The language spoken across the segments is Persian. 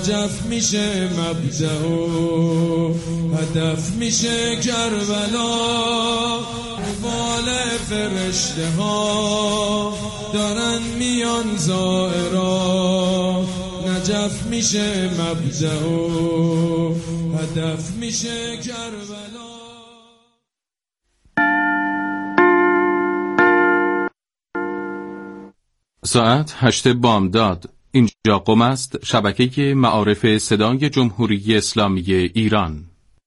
نجف میشه مبدأ و هدف میشه کربلا. اقبال فرشته ها دارن میان زائرا، نجف میشه مبدأ و هدف میشه کربلا. ساعت 8 بامداد. اینجا قم است، شبکه معارف صدای جمهوری اسلامی ایران.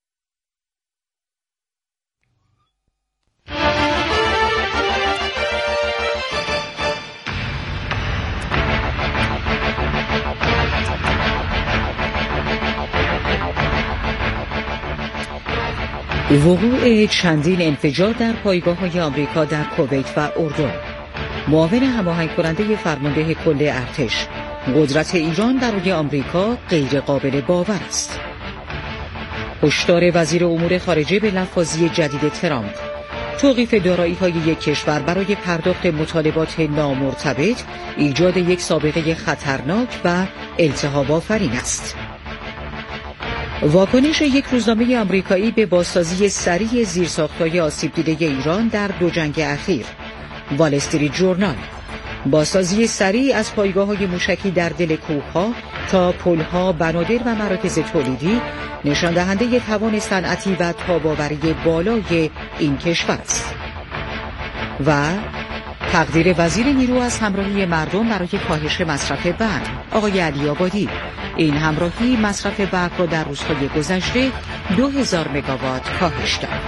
وقوع چندین انفجار در پایگاه‌های آمریکا در کویت و اردن. معاون هماهنگ کننده فرمانده کل ارتش: قدرت ایران برای آمریکا غیر قابل باور است. هشدار وزیر امور خارجه به لفاظی جدید ترامپ: توقیف دارایی‌های یک کشور برای پرداخت مطالبات نامرتبط ایجاد یک سابقه خطرناک و التهاب آفرین است. واکنش یک روزنامه آمریکایی به بازسازی سریع زیرساخت‌های آسیب دیده ایران در دو جنگ اخیر. وال استریت ژورنال: بازسازی سریع از پایگاه‌های موشکی در دل کوه‌ها تا پل‌ها، بنادر و مراکز تولیدی نشان دهنده توان صنعتی و تاب‌آوری بالای این کشور است. و تقدیر وزیر نیرو از همراهی مردم برای کاهش مصرف برق: آقای علی آبادی. این همراهی مصرف برق را در روزهای گذشته 2000 مگاوات کاهش داد.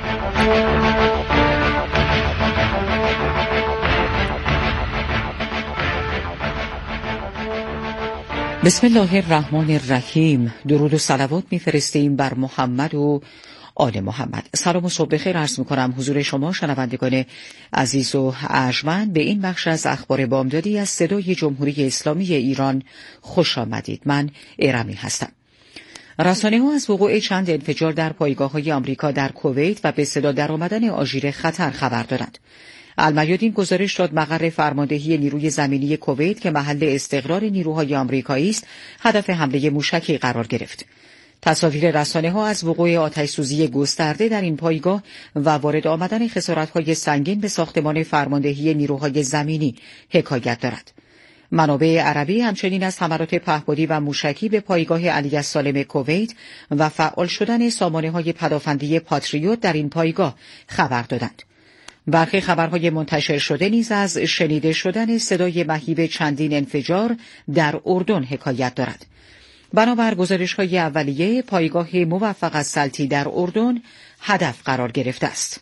بسم الله الرحمن الرحیم. درود و صلوات می‌فرستیم بر محمد و آل محمد. سلام و صبح بخیر عرض می‌کنم حضور شما شنوندگان عزیز و ارجمند به این بخش از اخبار بامدادی از صدای جمهوری اسلامی ایران خوش آمدید. من ارمی هستم. رسانه‌ها از وقوع چند انفجار در پایگاه‌های آمریکا در کویت و به صدا درآمدن آژیر خطر خبر دادند. المیادین گزارش داد مقر فرماندهی نیروی زمینی کویت که محل استقرار نیروهای آمریکایی است، هدف حمله موشکی قرار گرفت. تصاویر رسانه‌ها از وقوع آتش‌سوزی گسترده در این پایگاه و وارد آمدن خسارت‌های سنگین به ساختمان فرماندهی نیروهای زمینی حکایت دارد. منابع عربی همچنین از حملات پهپادی و موشکی به پایگاه علی السالم کویت و فعال شدن سامانه‌های پدافندی پاتریوت در این پایگاه خبر دادند. برخی خبرهای منتشر شده نیز از شنیده شدن صدای مهیب چندین انفجار در اردن حکایت دارد. بنابر گزارش‌های اولیه، پایگاه موفق السلطی در اردن هدف قرار گرفته است.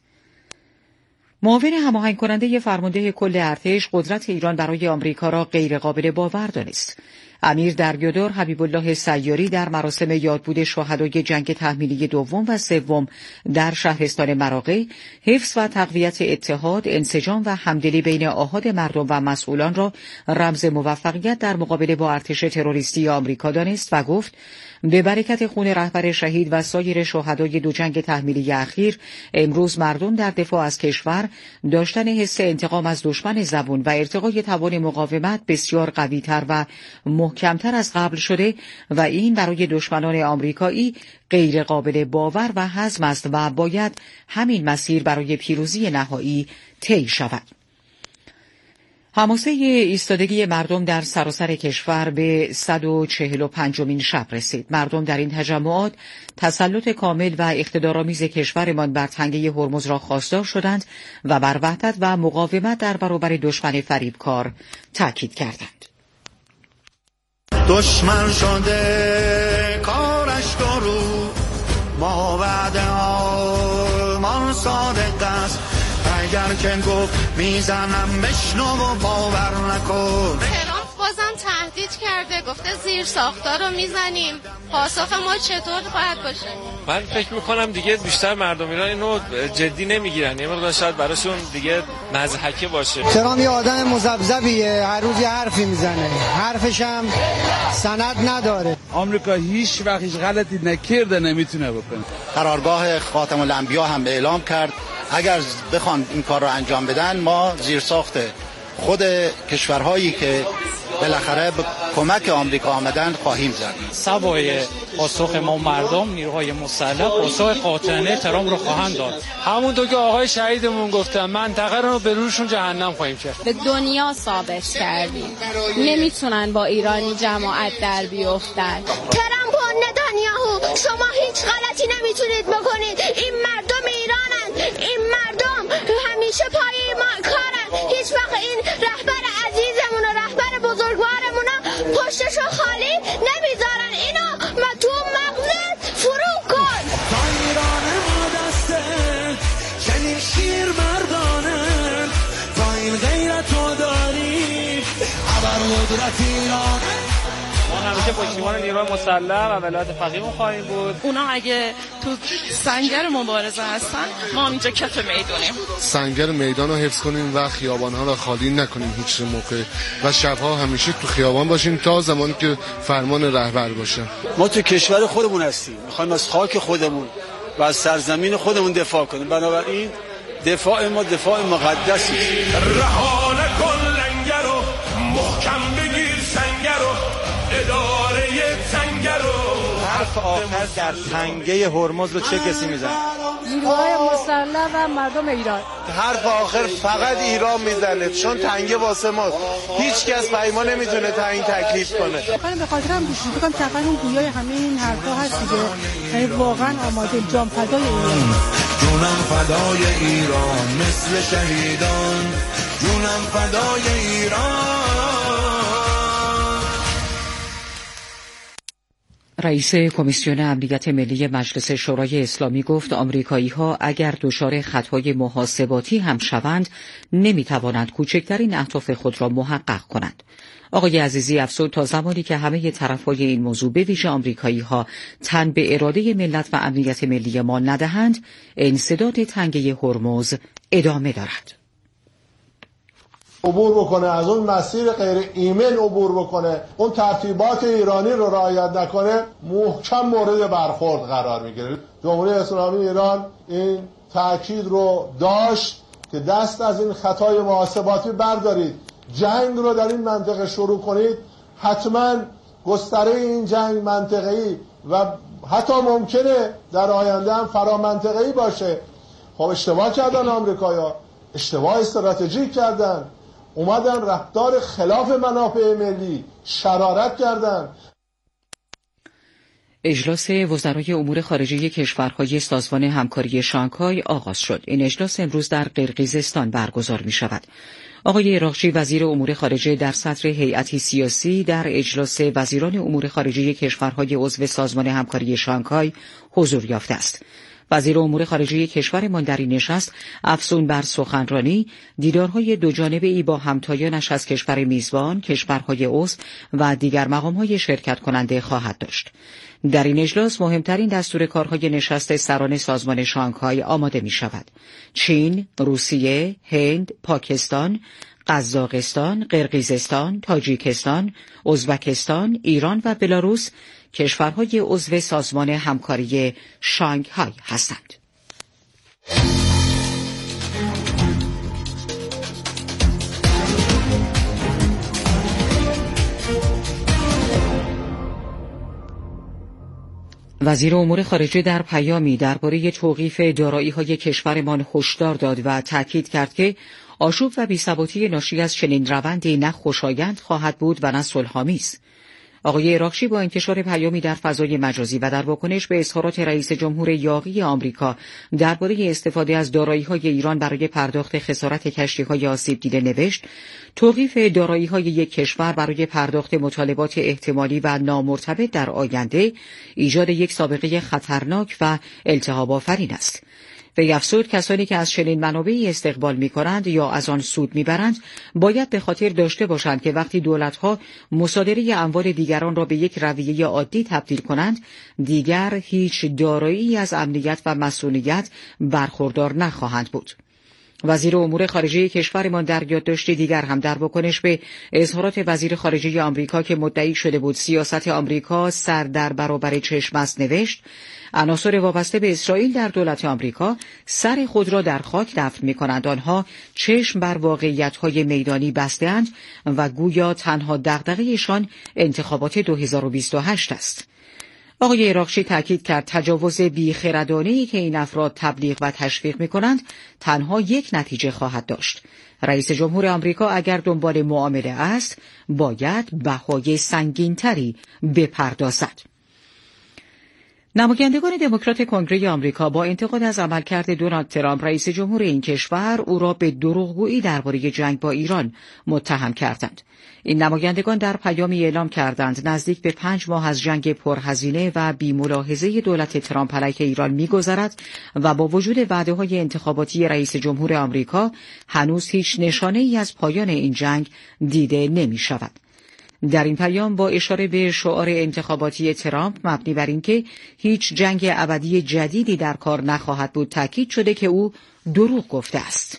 معاون هماهنگ کننده فرمانده کل ارتش: قدرت ایران برای آمریکا را غیر قابل باور دانست. امیر دریادار حبیب الله سیاری در مراسم یادبود شهدای جنگ تحمیلی دوم و سوم در شهرستان مراغه، حفظ و تقویت اتحاد، انسجام و همدلی بین آحاد مردم و مسئولان را رمز موفقیت در مقابله با ارتش تروریستی آمریکا دانست و گفت: به برکت خون رهبر شهید و سایر شهدای دو جنگ تحمیلی اخیر، امروز مردم در دفاع از کشور داشتن حس انتقام از دشمن زبون و ارتقای توان مقاومت بسیار قوی‌تر و محکمتر از قبل شده و این برای دشمنان آمریکایی غیر قابل باور و هضم است و باید همین مسیر برای پیروزی نهایی طی شود. حماسه ایستادگی مردم در سراسر کشور به 145مین شب رسید. مردم در این تجمعات تسلط کامل و اقتدارآمیز کشورمان بر تنگه هرمز را خواستار شدند و بر وحدت و مقاومت در برابر دشمن فریبکار تاکید کردند. دشمن شده کارش درو، با وعده آرمان صادق است. اگر که گفت میزنم بشنو و باور نکن. ترامپ بازم تهدید کرده، گفته زیر ساختار رو میزنیم. پاسخ ما چطور خواهد باشه؟ من فکر میکنم دیگه بیشتر مردم ایران اینو جدی نمیگیرن، یه مقدار شاید براشون دیگه مضحکه باشه. ترامپ یه آدم مذبذبیه، هر روز یه حرفی میزنه، حرفش هم سند نداره. آمریکا هیچ وقت هیچ غلطی نکرده، نمیتونه بکنه. قرارگاه خاتم الانبیا هم اعلام کرد اگر بخوان این کار رو انجام بدن، ما زیرساخت خود کشورهایی که بالاخره به کمک آمریکا آمدن خواهیم زد. سوای پاسخ ما مردم، نیروهای مسلح پاسخ قاطعانه ترامپ رو خواهند داد. همونطور که آقای شهیدمون گفتن منطقه رو به روشون جهنم خواهیم کرد. به دنیا ثابت کردیم نمیتونن با ایرانی جماعت در بیفتن. ترامپ و نتانیاهو شما هیچ غلطی نمیتونید بکنید. این مردم ایرانن، این مردم همیشه پای ما کارن. هیچ وقت این رهبر عزیزمون و رهبر بزرگوارمون پشتشو خالی نمیذارن. اینو ما تو مغزت فرو کن. تا ایران ما دسته چنین شیر مردانه، تا این غیرتو داری ابر قدرت ایران. ما همیشه پشتیبان نیروهای مسلح و ولایت فقیه‌مون خواهیم بود. اونا اگه تو سنگر مبارزه هستن ما اینجا کف میدونیم. سنگر میدان رو حفظ کنیم و خیابان‌ها رو خالی نکنیم هیچ موقع و شب‌ها همیشه تو خیابان باشیم تا زمانی که فرمان رهبر باشه. ما تو کشور خودمون هستیم، می‌خوایم از خاک خودمون و از سرزمین خودمون دفاع کنیم. بنابراین دفاع ما دفاع مقدسی. رهانه کن لنگر رو محکم بگیر سنگر رو اداره تنگر رو. حرف آخر در تنگه هرمز رو چه کسی میزنه؟ نیروهای مسلح و مردم ایران. حرف آخر فقط ایران میزنه چون تنگه واسه ماست. هیچ کس پیما نمیتونه تعیین تکلیف کنه. من به خاطر هم گوش میکنم تقریبا اون گویای همه این حرفا هست دیگه. یعنی واقعا آماده جان فدای ایران. جونم فدای ایران مثل شهیدان، جونم فدای ایران. رئیس کمیسیون امنیت ملی مجلس شورای اسلامی گفت آمریکایی‌ها اگر دچار خطای محاسباتی هم شوند نمی‌توانند کوچکترین اهداف خود را محقق کنند. آقای عزیزی افزود تا زمانی که همه طرفای این موضوع به ویژه آمریکایی‌ها تن به اراده ملت و امنیت ملی ما ندهند، انسداد تنگه هرمز ادامه دارد. عبور بکنه، از اون مسیر غیر ایمن عبور بکنه، اون ترتیبات ایرانی رو رعایت نکنه، محکم مورد برخورد قرار میگیره. جمهوری اسلامی ایران این تاکید رو داشت که دست از این خطای محاسباتی بردارید، جنگ رو در این منطقه شروع کنید، حتما گستره این جنگ منطقه‌ای و حتی ممکنه در آینده هم فرامنطقه‌ای باشه. خب اشتباه کردن آمریکایی‌ها، اشتباه استراتژیک کردن، اومدن رفتار خلاف منافع ملی شرارت کردن. اجلاس وزرای امور خارجه کشورهای سازمان همکاری شانگهای آغاز شد. این اجلاس امروز در قرقیزستان برگزار می شود. آقای اراغچی وزیر امور خارجه در صدر هیئتی سیاسی در اجلاس وزیران امور خارجه کشورهای عضو سازمان همکاری شانگهای حضور یافته است. وزیر امور خارجه کشورمان در این نشست افزون بر سخنرانی دیدارهای دوجانبه‌ای با همتایانش از کشور میزبان، کشورهای عضو و دیگر مقام‌های شرکت کننده خواهد داشت. در این اجلاس مهمترین دستور کارهای نشست سران سازمان شانگهای آماده می شود. چین، روسیه، هند، پاکستان، قزاقستان، قرقیزستان، تاجیکستان، ازبکستان، ایران و بلاروس کشورهای عضو سازمان همکاری شانگهای هستند. وزیر امور خارجه در پیامی درباره توقیف دارایی‌های کشورمان هشدار داد و تاکید کرد که آشوب و بی‌ثباتی ناشی از چنین روندی نه خوشایند خواهد بود و نه صلح‌آمیز. آقای اراغچی با انتشار پیامی در فضای مجازی و در واکنش به اظهارات رئیس جمهور یاغی آمریکا درباره استفاده از دارایی‌های ایران برای پرداخت خسارت کشتی‌های آسیب دیده نوشت: توقیف دارایی‌های یک کشور برای پرداخت مطالبات احتمالی و نامرتبط در آینده ایجاد یک سابقه خطرناک و التهاب‌آفرین است. وی افزود کسانی که از چنین منابعی استقبال می‌کنند یا از آن سود می‌برند باید به خاطر داشته باشند که وقتی دولت‌ها مصادره اموال دیگران را به یک رویه عادی تبدیل کنند دیگر هیچ دارایی از امنیت و مسئولیت برخوردار نخواهند بود. وزیر امور خارجه کشورمان در یادداشتی دیگر هم در واکنش به اظهارات وزیر خارجه آمریکا که مدعی شده بود سیاست آمریکا سر در برابر چشم است نوشت: عناصر وابسته به اسرائیل در دولت آمریکا سر خود را در خاک دفن می‌کنند. آنها چشم بر واقعیت‌های میدانی بسته‌اند و گویا تنها دغدغه‌شان انتخابات 2028 است. آقای عراقچی تاکید کرد تجاوز بیخردانه‌ای که این افراد تبلیغ و تشویق می‌کنند تنها یک نتیجه خواهد داشت. رئیس جمهور آمریکا اگر دنبال معامله است باید بهای سنگین‌تری بپردازد. نمایندگان دموکرات کنگره آمریکا با انتقاد از عملکرد دونالد ترامپ رئیس جمهور این کشور او را به دروغگویی درباره جنگ با ایران متهم کردند. این نمایندگان در پیامی اعلام کردند نزدیک به 5 ماه از جنگ پرهزینه و بی‌ملاحظه دولت ترامپ علیه ایران می‌گذرد و با وجود وعده‌های انتخاباتی رئیس جمهور آمریکا هنوز هیچ نشانه‌ای از پایان این جنگ دیده نمی‌شود. در این پیام با اشاره به شعار انتخاباتی ترامپ مبنی بر اینکه هیچ جنگ ابدی جدیدی در کار نخواهد بود تاکید شده که او دروغ گفته است.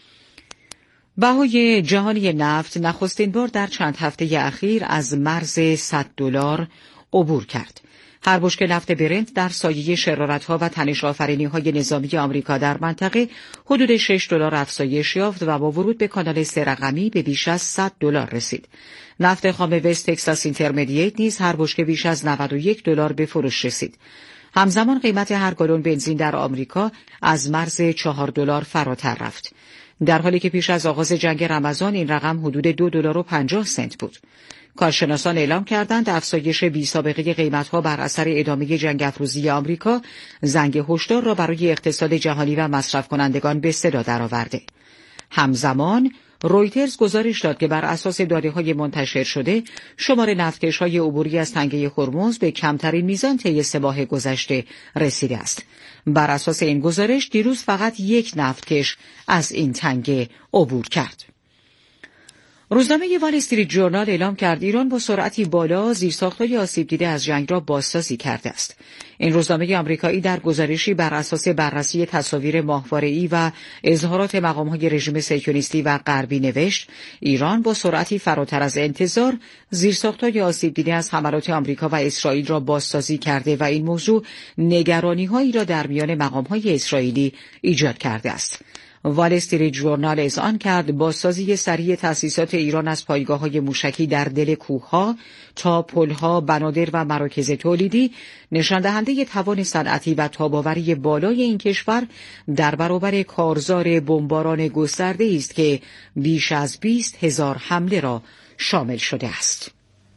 بهای جهانی نفت نخستین بار در چند هفته اخیر از مرز $100 عبور کرد. هر بشکه نفت برنت در سایه شرارت‌ها و تنش‌آفرینی‌های نظامی آمریکا در منطقه حدود $6 افزایش یافت و با ورود به کانال 3 رقمی به بیش از $100 رسید. نفت خام وست تگزاس اینترمدییت نیز هر بشکه بیش از $91 به فروش رسید. همزمان قیمت هر گالون بنزین در آمریکا از مرز $4 فراتر رفت. در حالی که پیش از آغاز جنگ رمضان این رقم حدود $2.50 بود. کارشناسان اعلام کردند افزایش بی‌سابقه قیمت‌ها بر اثر ادامه جنگ افروزی آمریکا زنگ هشدار را برای اقتصاد جهانی و مصرف کنندگان به صدا درآورده. همزمان رویترز گزارش داد که بر اساس داده‌های منتشر شده شمار نفتکش‌های عبوری از تنگه هرمز به کمترین میزان طی 3 ماه گذشته رسیده است. بر اساس این گزارش دیروز فقط یک نفتکش از این تنگه عبور کرد. روزنامه وال استریت ژورنال اعلام کرد ایران با سرعتی بالا زیرساخت‌های آسیب دیده از جنگ را بازسازی کرده است. این روزنامه آمریکایی در گزارشی بر اساس بررسی تصاویر ماهواره‌ای و اظهارات مقام‌های رژیم صهیونیستی و غربی نوشت ایران با سرعتی فراتر از انتظار زیرساخت‌های آسیب دیده از حملات آمریکا و اسرائیل را بازسازی کرده و این موضوع نگرانی‌هایی را در میان مقام‌های اسرائیلی ایجاد کرده است. وال استریت ژورنال اذعان کرد بازسازی سریع تأسیسات ایران از پایگاه‌های موشکی در دل کوه‌ها تا پل‌ها، بنادر و مراکز تولیدی نشان دهنده توان صنعتی و تاب‌آوری بالای این کشور در برابر کارزار بمباران گسترده است که بیش از 20,000 حمله را شامل شده است.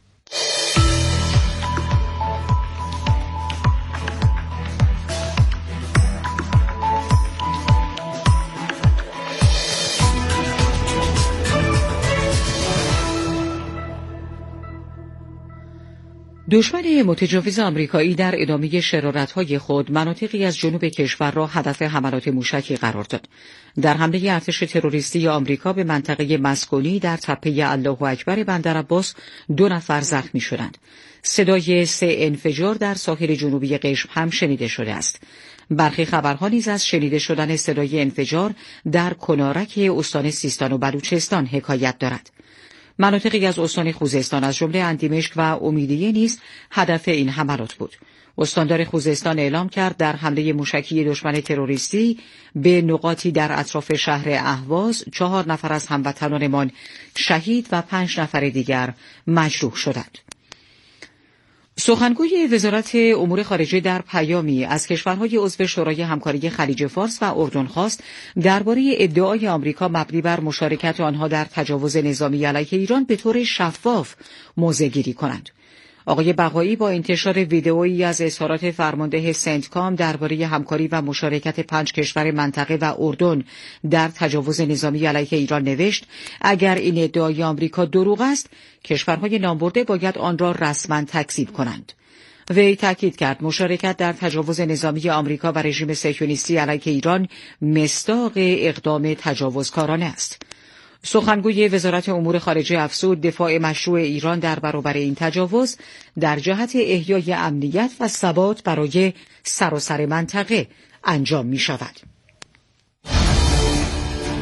دشمن متجاوز آمریکایی در ادامه شرارت‌های خود مناطقی از جنوب کشور را هدف حملات موشکی قرار داد. در حمله ارتش تروریستی آمریکا به منطقه مسکونی در تپه الله اکبر بندرعباس 2 نفر زخمی شدند. صدای 3 انفجار در ساحل جنوبی قشم هم شنیده شده است. برخی خبرها نیز از شنیده شدن صدای انفجار در کنارک استان سیستان و بلوچستان حکایت دارد. مناطقی از استان خوزستان از جمله اندیمشک و امیدیه نیز هدف این حملات بود. استاندار خوزستان اعلام کرد در حمله موشکی دشمن تروریستی به نقاطی در اطراف شهر اهواز 4 نفر از هموطنانمان شهید و 5 نفر دیگر مجروح شدند. سخنگوی وزارت امور خارجه در پیامی از کشورهای عضو شورای همکاری خلیج فارس و اردن خواست درباره ادعای آمریکا مبنی بر مشارکت آنها در تجاوز نظامی علیه ایران به طور شفاف موضع‌گیری کنند. آقای بقایی با انتشار ویدئویی از اظهارات فرمانده سنتکام درباره همکاری و مشارکت 5 کشور منطقه و اردن در تجاوز نظامی علیه ایران نوشت اگر این ادعای آمریکا دروغ است کشورهای نامبرده باید آن را رسما تکذیب کنند. وی تاکید کرد مشارکت در تجاوز نظامی آمریکا و رژیم صهیونیستی علیه ایران مصداق اقدام تجاوزکارانه است. سخنگوی وزارت امور خارجه افزود دفاع مشروع ایران در برابر این تجاوز در جهت احیای امنیت و ثبات برای سراسر منطقه انجام می شود.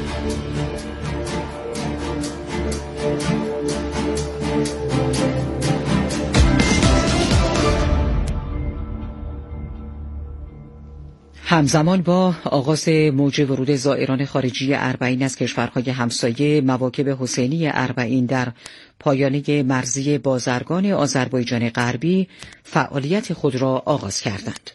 همزمان با آغاز موج ورود زائران خارجی اربعین از کشورهای همسایه، مواکب حسینی اربعین در پایانه مرزی بازرگان آذربایجان غربی فعالیت خود را آغاز کردند.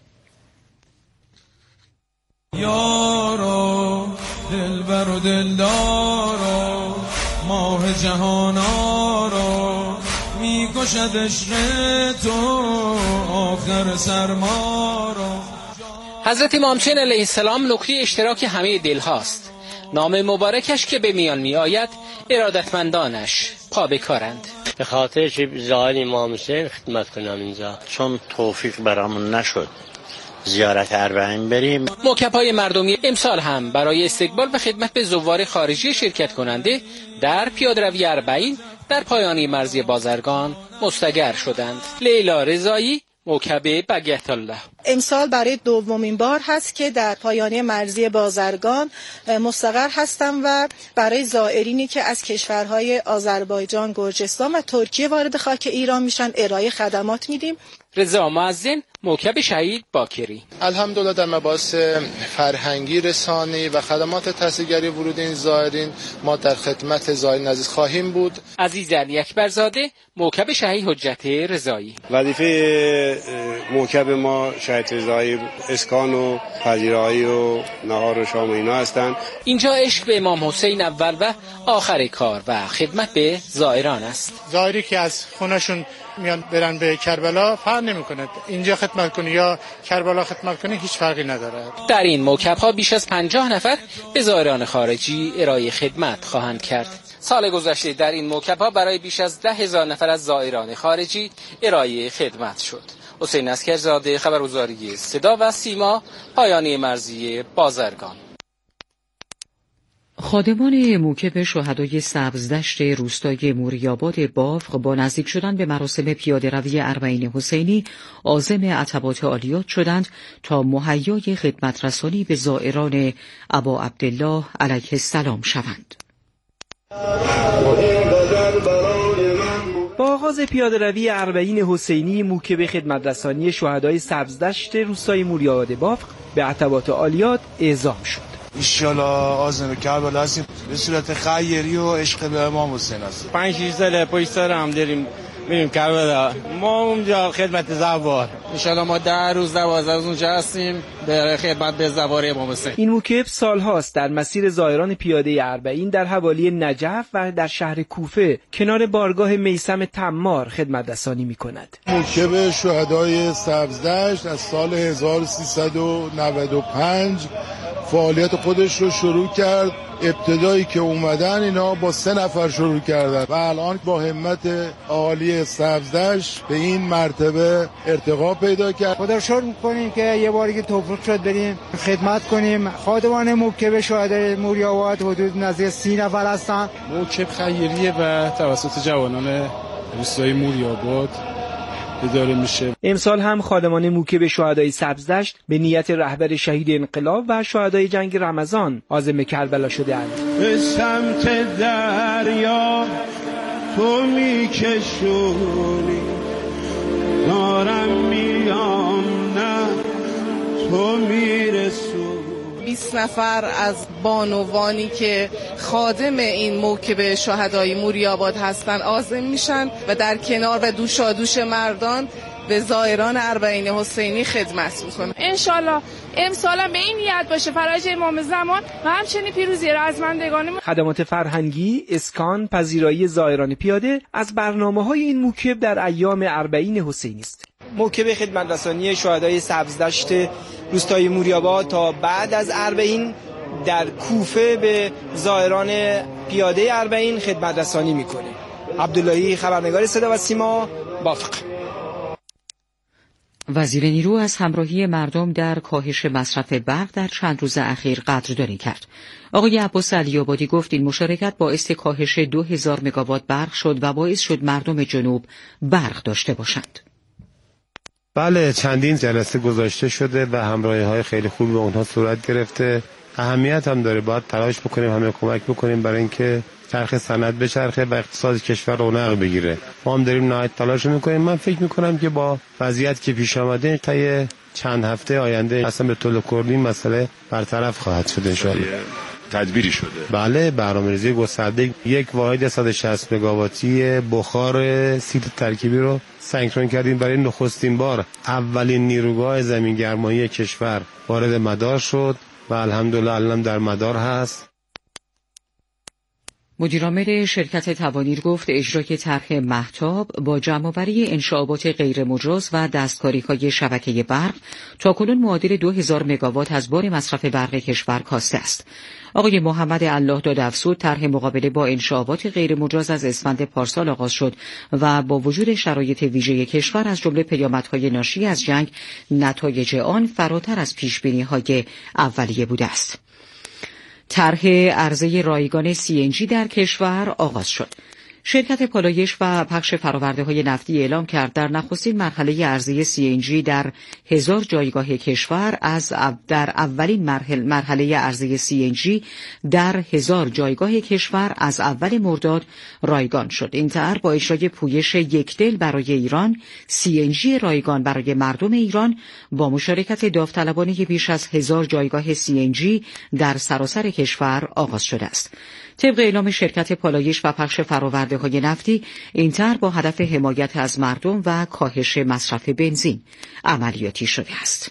یارو دلبر و دلدارو ماه جهانارو میکشد عشق تو آخر سرمارو. حضرت امام حسین علیه السلام نقطه اشتراک همه دل هاست. نام مبارکش که به میان می آید ارادتمندانش پا به کارند. به خاطر زائر امام حسین خدمت کنم اینجا، چون توفیق برامون نشد زیارت اربعین بریم. موکب‌های مردمی امسال هم برای استقبال و خدمت به زوار خارجی شرکت کننده در پیاده‌روی اربعین در پایانی مرزی بازرگان مستقر شدند. لیلا رضایی، موکب بقیت الله. امسال برای دومین بار هست که در پایانه مرزی بازرگان مستقر هستم و برای زائرینی که از کشورهای آذربایجان، گرجستان و ترکیه وارد خاک ایران میشن ارائه خدمات میدیم. رضا معزن، موکب شهید باکری. الحمدلله در مباحث فرهنگی، رسانه‌ای و خدمات تحصیلگری ورود این زائرین ما در خدمت زائرین عزیز خواهیم بود. عزیز علی اکبرزاده، موکب شهید حجت رضایی. وظیفه موکب ما شهید رضایی اسکان و پذیرایی و نهار و شام و اینا هستند. اینجا عشق به امام حسین اول و آخر کار و خدمت به زائران است. زائری که از خونشون میان برن به کربلا فرق نمی‌کنه، اینجا خدمت کنه یا کربلا خدمت کنه هیچ فرقی نداره. در این موکب‌ها بیش از 50 نفر به زائران خارجی ارائه خدمت خواهند کرد. سال گذشته در این موکب‌ها برای بیش از 10,000 نفر از زائران خارجی ارائه خدمت شد. حسین اسکرزاده، خبرگزاری صدا و سیما، پایانی مرزی بازرگان. خادمان موکب شهدای سبزدشت روستای موریاباد بافق با نزدیک شدن به مراسم پیاده‌روی اربعین حسینی عازم عتبات عالیات شدند تا مهیای خدمت رسانی به زائران ابا عبدالله علیه السلام شوند. با آغاز پیاده‌روی اربعین حسینی، موکب خدمت رسانی شهدای سبزدشت روستای موریاباد بافق به عتبات عالیات اعزام شد. انشالله عازم کربلا هستیم به صورت خیری و عشق به امام حسین هستیم. 5-6 سال پشت سر هم داریم میریم کربلا. ما اونجا خدمت زوار، انشالله ما 10 روز 12 روز اونجا هستیم برای خدمت به زوار امام حسین. این موکب سالهاست در مسیر زائران پیاده اربعین در حوالی نجف و در شهر کوفه کنار بارگاه میثم تمار خدمت رسانی می‌کند. موکب شهدای سبزدشت از سال 1395 فعالیت خودش رو شروع کرد. ابتدایی که اومدن اینا با 3 نفر شروع کردن و الان با همت عالی سبزدشت به این مرتبه ارتقا پیدا کرد. خدا رو شکر می‌کنیم که یه باری که توفیق شد بریم خدمت کنیم. خادمان موکب شهدای موریاباد حدود نزدیک 30 نفر هستن. موکب خیریه و توسط جوانان روستای موریاباد اداره میشه. امسال هم خادمان موکب شهدای سبزدشت به نیت رهبر شهید انقلاب و شهدای جنگ رمضان عازم کربلا شده‌اند. به سمت دریا تو میکشونی، دارم میام نه تو میرسونی. 20 نفر از بانوانی که خادم این موکب شهدای موریاباد هستند عازم میشن و در کنار و دوشادوش مردان به زائران اربعین حسینی خدمت میکنن. انشالله امسال به این نیت باشه فرج امام زمان و همچنین پیروزی رزمندگان. خدمات فرهنگی، اسکان، پذیرایی زائران پیاده از برنامه‌های این موکب در ایام اربعین حسینی است. موکب خدمت رسانی شهدای سبزدشت روستای موریاباد تا بعد از اربعین در کوفه به زائران پیاده اربعین خدمت رسانی میکنه. عبداللهی، خبرنگار صدا و سیما، بافق. وزیر نیرو از همراهی مردم در کاهش مصرف برق در چند روز اخیر قدردانی کرد. آقای عباس علی‌آبادی گفت این مشارکت باعث کاهش 2000 مگاوات برق شد و باعث شد مردم جنوب برق داشته باشند. بله، چندین جلسه گذاشته شده و همراهی‌های خیلی خوبی با اونها صورت گرفته. اهمیت هم داره. باید تلاش بکنیم، همه کمک بکنیم برای اینکه چرخ صنعت بچرخه و اقتصاد کشور رونق بگیره. ما هم داریم نهایت تلاش میکنیم. من فکر میکنم که با وضعیت که پیش آمده تا چند هفته آینده اصلا به طول کلی مسئله برطرف خواهد شد ان شاءالله. تدبیری شده. بله، برنامه‌ریزی گسترده. یک واحد 160 مگاواتی بخار سیل ترکیبی رو سنکرون کردیم. برای نخستین بار اولین نیروگاه زمینگرمایی کشور وارد مدار شد و الحمدلله الان در مدار هست. مدیرعامل شرکت توانیر گفت اجرای طرح مهتاب با جمع‌آوری انشعابات غیرمجاز و دستکاری‌های شبکه برق تاکنون معادل 2000 مگاوات از بار مصرف برق کشور کاسته است. آقای محمد الله دادافزود طرح مقابله با انشعابات غیرمجاز از اسفند پارسال آغاز شد و با وجود شرایط ویژه کشور از جمله پیامدهای ناشی از جنگ نتایج آن فراتر از پیش‌بینی‌های اولیه بوده است. طرح عرضه رایگان CNG در کشور آغاز شد. شرکت پالایش و پخش فرآورده‌های نفتی اعلام کرد در نخستین مرحله عرضه CNG در 1000 جایگاه کشور در اولین مرحله عرضه CNG در 1000 جایگاه کشور از اول مرداد رایگان شد. این طرح با اجرای پویش یکدل برای ایران، CNG رایگان برای مردم ایران با مشارکت داوطلبانه بیش از 1000 جایگاه CNG در سراسر کشور آغاز شده است. طبق اعلام شرکت پالایش و پخش فرآورده‌های نفتی، این طرح با هدف حمایت از مردم و کاهش مصرف بنزین عملیاتی شده است.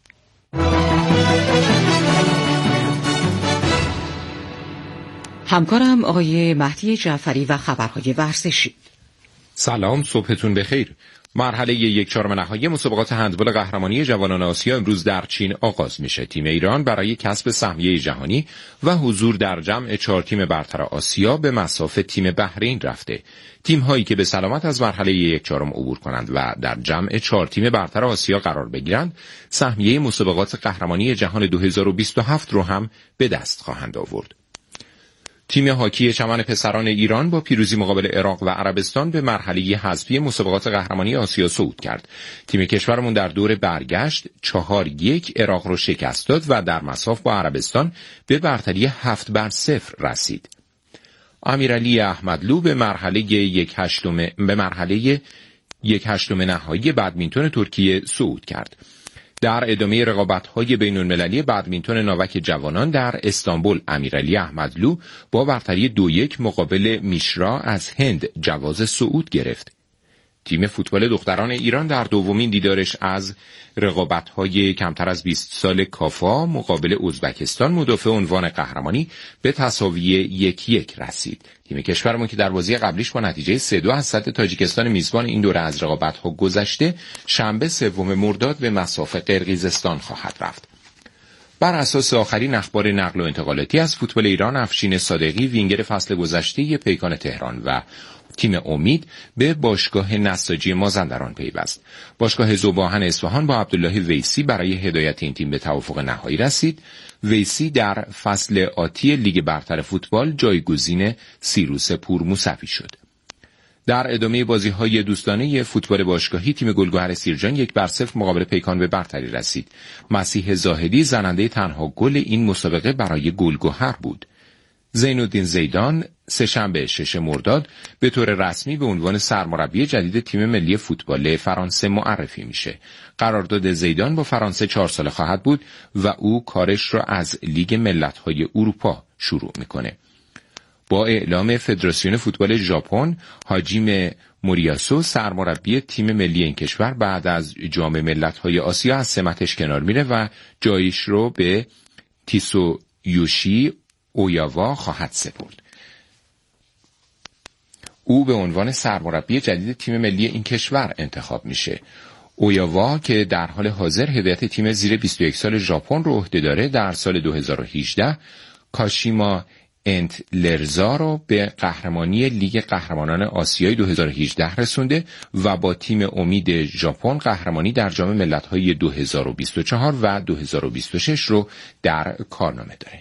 همکارم آقای مهدی جعفری و خبرهای ورزشی. سلام، صبحتون بخیر. مرحله 1/4 نهایی مسابقات هندبال قهرمانی جوانان آسیا امروز در چین آغاز میشه. تیم ایران برای کسب سهمیه جهانی و حضور در جمع 4 تیم برتر آسیا به مصاف تیم بحرین رفته. تیم هایی که به سلامت از مرحله 1/4 عبور کنند و در جمع 4 تیم برتر آسیا قرار بگیرند، سهمیه مسابقات قهرمانی جهان 2027 رو هم به دست خواهند آورد. تیم هاکی چمن پسران ایران با پیروزی مقابل عراق و عربستان به مرحله حذفی مسابقات قهرمانی آسیا صعود کرد. تیم کشورمون در دور برگشت 4-1 عراق رو شکست داد و در مصاف با عربستان به برتری 7-0 رسید. امیرعلی احمدلو به مرحله 1/8 نهایی بدمینتون ترکیه صعود کرد. در ادامه رقابت‌های بین‌المللی بدمینتون ناوک جوانان در استانبول، امیرعلی احمدلو با برتری 2-1 مقابل میشرا از هند جواز صعود گرفت. تیم فوتبال دختران ایران در دومین دیدارش از رقابت‌های کمتر از 20 سال کافا مقابل ازبکستان مدافع عنوان قهرمانی به تساوی 1-1 رسید. تیم کشورمون که در بازی قبلیش با نتیجه 3-2 از صد تاجیکستان میزبان این دوره از رقابت‌ها گذشته، شنبه 3 مرداد به مصاف قرقیزستان خواهد رفت. بر اساس آخرین اخبار نقل و انتقالاتی از فوتبال ایران، افشین صادقی وینگر فصل گذشته پیکان تهران و تیم امید به باشگاه نساجی مازندران پیوست. باشگاه ذوب‌آهن اصفهان با عبدالله ویسی برای هدایت این تیم به توافق نهایی رسید. ویسی در فصل آتی لیگ برتر فوتبال جایگزین سیروس پورموسوی شد. در ادامه بازی‌های دوستانه فوتبال باشگاهی، تیم گلگهر سیرجان 1-0 مقابل پیکان به برتری رسید. مسیح زاهدی زننده تنها گل این مسابقه برای گلگهر بود. زینالدین زیدان سه‌شنبه 6 مرداد به طور رسمی به عنوان سرمربی جدید تیم ملی فوتبال فرانسه معرفی میشه. قرارداد زیدان با فرانسه 4 ساله خواهد بود و او کارش را از لیگ ملت‌های اروپا شروع میکنه. با اعلام فدراسیون فوتبال ژاپن، هاجیم موریاسو سرمربی تیم ملی این کشور بعد از جام ملت‌های آسیا از سمتش کنار میره و جایش رو به تیسو یوشی اویاوا خواهد سپرد. او به عنوان سرمربی جدید تیم ملی این کشور انتخاب میشه. اویاوا که در حال حاضر هدایت تیم زیر 21 سال ژاپن رو عهده داره، در سال 2018 کاشیما انتلرزا رو به قهرمانی لیگ قهرمانان آسیای 2018 رسونده و با تیم امید ژاپن قهرمانی در جام ملت‌های 2024 و 2026 رو در کارنامه داره.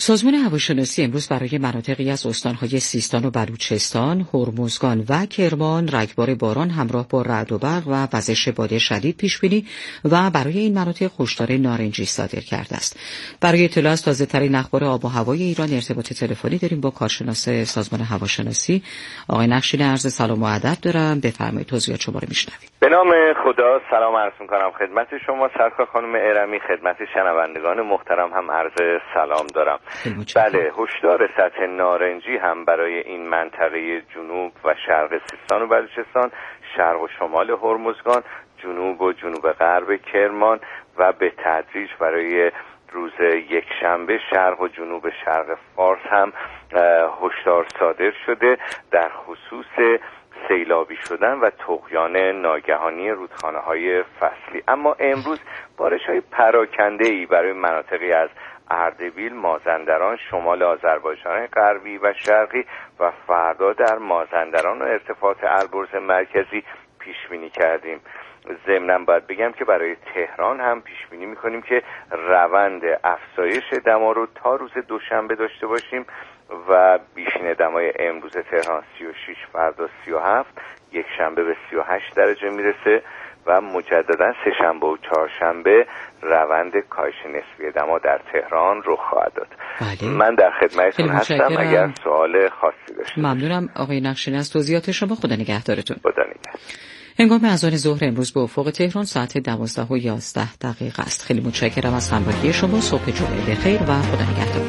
سازمان هواشناسی امروز برای مناطقی از استانهای سیستان و بلوچستان، هرمزگان و کرمان رگبار باران همراه با رعد و برق و وزش باد شدید پیش بینی و برای این مناطق هشدار نارنجی صادر کرده است. برای اطلاع از تازه‌ترین اخبار آب و هوای ایران ارتباط تلفنی داریم با کارشناس سازمان هواشناسی آقای نقشین. عرض سلام و ادب دارم، بفرمایید توضیحات شما رو میشنویم. به نام خدا سلام عرض می‌کنم خدمت شما سرکار خانم ارمی، خدمت شنوندگان محترم هم عرض سلام دارم. بله، هشدار سطح نارنجی هم برای این منطقه جنوب و شرق سیستان و بلوچستان، شرق و شمال هرمزگان، جنوب و جنوب غرب کرمان و به تدریج برای روز یکشنبه شرق و جنوب شرق فارس هم هشدار صادر شده در خصوص سیلابی شدن و طغیان ناگهانی رودخانه‌های فصلی. اما امروز بارش‌های پراکنده‌ای برای مناطقی از اردبیل، مازندران، شمال آذربایجان غربی و شرقی و فردا در مازندران و ارتفاعات البرز مرکزی پیش بینی کردیم. ضمناً باید بگم که برای تهران هم پیش بینی می‌کنیم که روند افزایش دما رو تا روز دوشنبه داشته باشیم و بیشین دمای امروز تهران 36، فردا 37، یک شنبه به 38 درجه میرسه و مجددا سه شنبه و چهارشنبه روند کاهش نسبی دما در تهران رخ خواهد داد. بله. من در خدمتتون هستم اگر سوال خاصی داشته. ممنونم آقای نقشین از توضیحات شما. خدا نگهدارتون. خدا نگهدار. هنگام اذان ظهر امروز به افق تهران ساعت 12:11 است. خیلی متشکرم از همراهی شما. صبح جمعه بخیر و خدا نگهدار.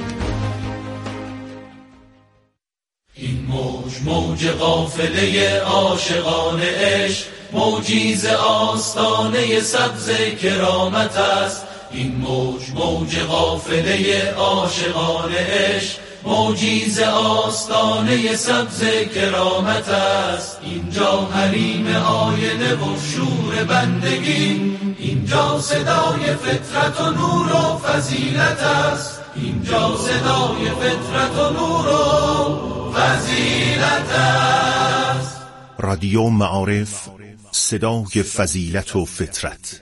این موج قافله عاشقان عشق، موجی ز آستانه سبز کرامت است. این موج قافله عاشقان عشق، موجی ز آستانه سبز کرامت است. اینجا حریم آینه و شور بندگی، اینجا صدای فطرت و نور و فضیلت است. اینجا صدای فطرت و نور و فضیلت است. رادیو معارف، صدای فضیلت و فطرت.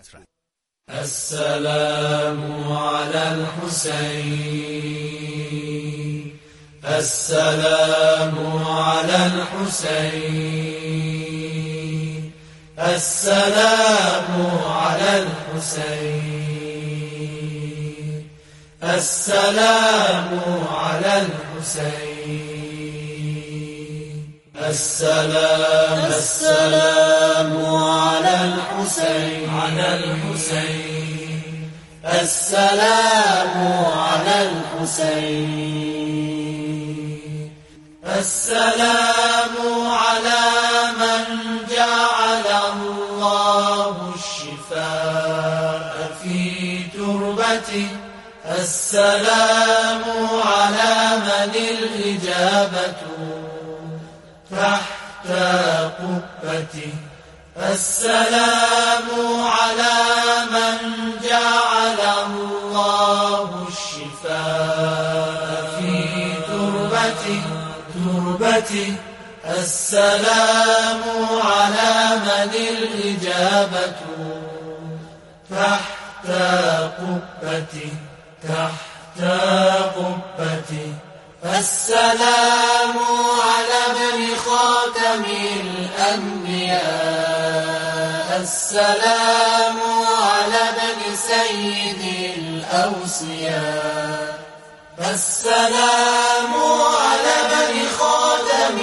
السلام علی الحسین، السلام علی الحسین، السلام علی الحسین، السلام علی الحسین، السلام علی الحسین، علی الحسین، السلام علی الحسین، السلام علی من جعل الله الشفاء في تربته، السلام على من الإجابة تحت قبته، السلام على من جعل الله الشفاء في تربته، السلام على من الإجابة تحت قبته، السلام على ابن خاتم الأنبياء، السلام على ابن سيد الأوصياء، السلام على ابن خاتم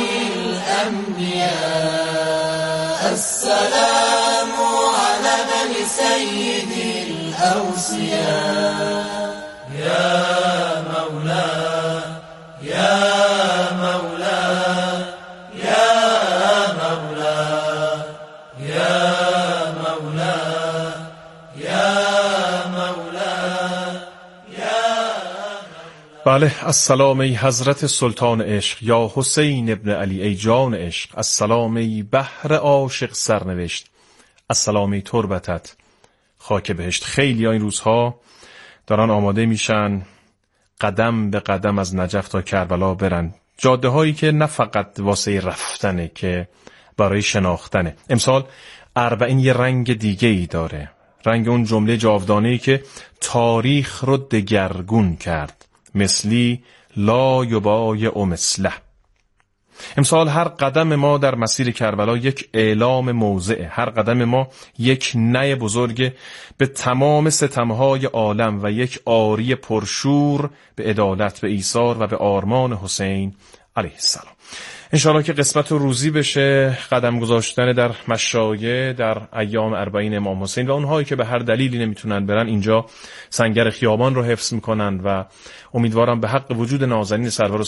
الأنبياء، السلام على ابن سيد الأوصياء. يا مولاي يا مولاي يا مولاي يا مولاي يا مولاي يا. بله، السلام ای حضرت سلطان عشق، یا حسین ابن علی ای جان عشق، السلام ای بحر عاشق سرنوشت، السلام ای تربتت خاک بهشت. خیلی این روزها دارن آماده میشن قدم به قدم از نجف تا کربلا برن، جاده هایی که نه فقط واسه رفتنه که برای شناختنه. امسال اربعین یه رنگ دیگه ای داره، رنگ اون جمله جاودانه‌ای که تاریخ رو دگرگون کرد، مثلی لا یبایع مثله. امسال هر قدم ما در مسیر کربلا یک اعلام موضعه، هر قدم ما یک نی بزرگ به تمام ستمهای عالم و یک آری پرشور به عدالت، به ایثار و به آرمان حسین علیه السلام. انشاءالله که قسمت و روزی بشه قدم گذاشتن در مشایع در ایام 40 امام حسین و اونهایی که به هر دلیلی نمیتونن برن اینجا سنگر خیابان رو حفظ میکنن و امیدوارم به حق وجود نازنین سرور